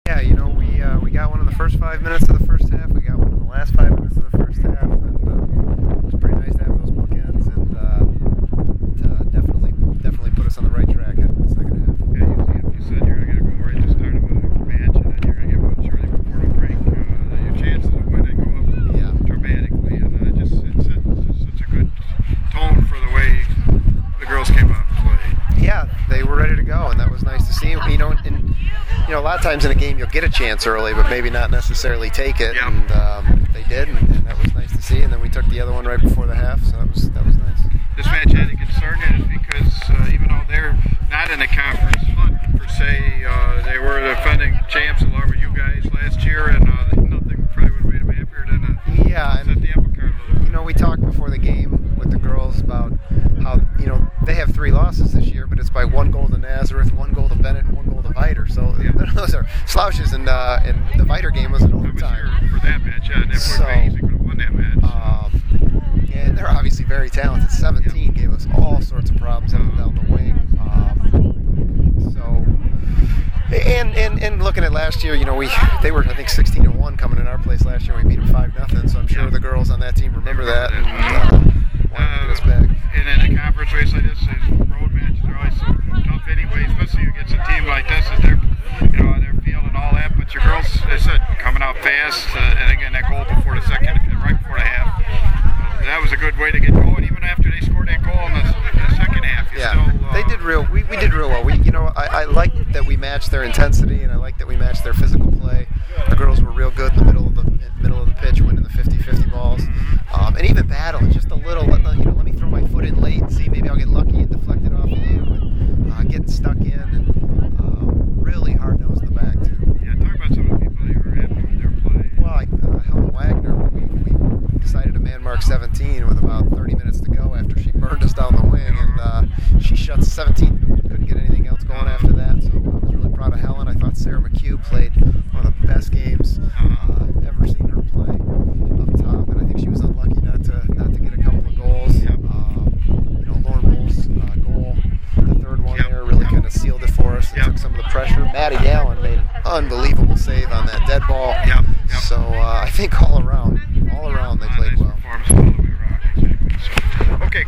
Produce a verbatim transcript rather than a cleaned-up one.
Yeah, you know, we uh, we got one in the first five minutes of the first half. We got one in the last five minutes of the first half, and uh, it was pretty nice to have those bookends, and uh, to definitely definitely put us on the right track in the second half. Yeah, you, if you said you're going to get a goal right at the start of a match, and then you're going to get one shortly before the break, uh, your chances of winning go up Yeah. dramatically, and uh, just it set just such a good tone for the way the girls came out and played. Yeah, they were ready to go, and that was nice to see. You know, and you know, a lot of times in a game you'll get a chance early, but maybe not necessarily take it. Yeah. And um, they did, and, and that was nice to see. And then we took the other one right before the half, so that was that was nice. This match had a concern in it because uh, even though they're not in the conference hunt per se, uh, they were the defending champs along with you guys last year, and uh, nothing probably would have made them happier than uh, Yeah, set the apple cart a little bit. You know, we talked before the game with the girls about how, you know, they have three losses this year, but it's by one goal to Nazareth, one goal to Bennett, and one goal to Viter. So Yeah. none of those are slouches, and uh, and the Viter game was in I was overtime. here for that match, yeah, and that So, so, easily could have won that match. Um, and they're obviously very talented. seventeen gave us all sorts of problems up and down the wing. Um, so, and, and and looking at last year, you know, we they were I think sixteen and one coming in our place last year. We beat them five nothing. So I'm sure Yeah. the girls on that team remember that. Remember And, that. uh, wanted to get us back. And in a conference race like this, these road matches are always so tough anyway, especially against a team like this, that they're, you know, on their field and all that. But your girls, as I said, coming out fast, uh, and again, that goal before the second, right before the half, uh, that was a good way to get going. Even after they scored that goal in the, in the second half, you Yeah, still, uh, they did real. We, we did real well. We, you know, I, I like that we matched their intensity, and I like that we matched their physical play. The girls were real good in the middle of the in the middle of the pitch, winning the fifty-fifty balls, um, and even battling just a little. Let, you know, let me throw my foot in late and see maybe I'll get lucky and deflect it off of you, and uh, getting stuck in, and um, really hard nosed in the back too. Yeah, talk about some of the people that you were happy with their play. Well, I, uh, Helen Wagner, we, we decided to man mark seventeen with about thirty minutes to go after she burned us down the wing, and uh, she shut seventeen. Couldn't get anything else going after that, so I was really proud of Helen. I thought Sarah McHugh played one of the best games uh, I've ever seen her play up top, and I think she was unlucky not to not to get a couple of goals. Yep. Um, you know, Lauren Bull's uh, goal, the third one Yep. there, really Yep. kind of sealed it for us and Yep. took some of the pressure. Maddie Allen made an unbelievable save on that dead ball. Yep. Yep. So uh, I think all around,